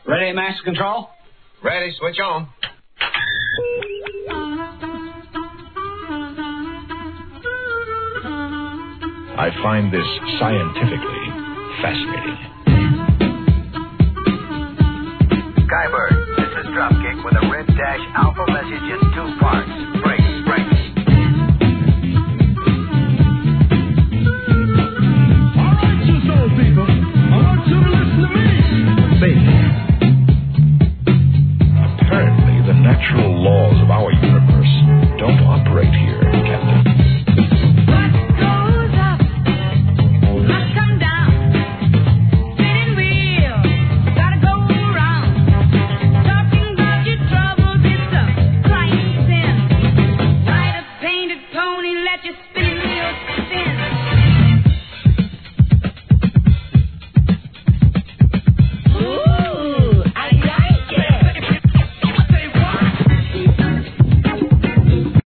Ready, Master Control? Ready, switch on. I find this scientifically fascinating. Skybird, this is Dropkick with a Red Dash Alpha message in 2 parts. Break.